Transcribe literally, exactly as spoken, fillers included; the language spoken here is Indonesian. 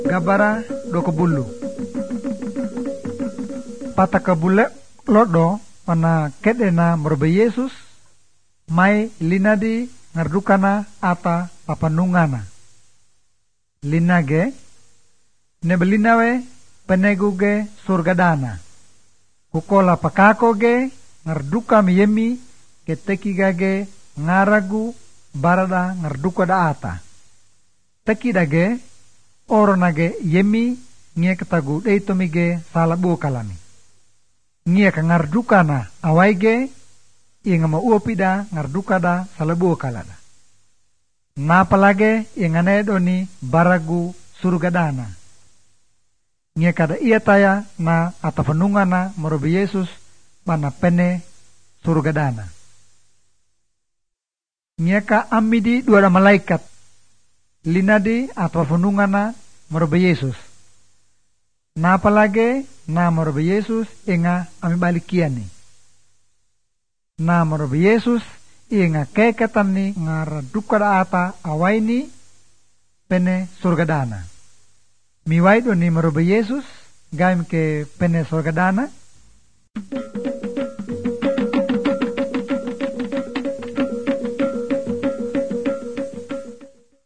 Gabara doko bulu. Pataka bule lodo wana kedena merbe Yesus mai linadi ngardukana ata papanungana. Linage nebelinawe peneguge surgadana. Kukola pakakoge ngarduka miyemi ketekigage ngaragu barada ngarduka da ata. Tekidage oronage yemi ngie ketagu deitomige salabu kalami. Ngie ka ngardukana awaige inga ma uopida ngardukada salabu kalada. Napalage ingane doni baragu surgadana. Ngie kada ia taya na atafanungana marobi Yesus mana pene surgadana. Ngie ka amidi dua malaikat linadi atafanungana marobi Yesus. Napalage na marobi Yesus inga amibalikiani. Na marobi Yesus inga keketani ngaradukada ata awaini pene surgadana. Miwaido ni marobi Yesus gaim ke pene surgadana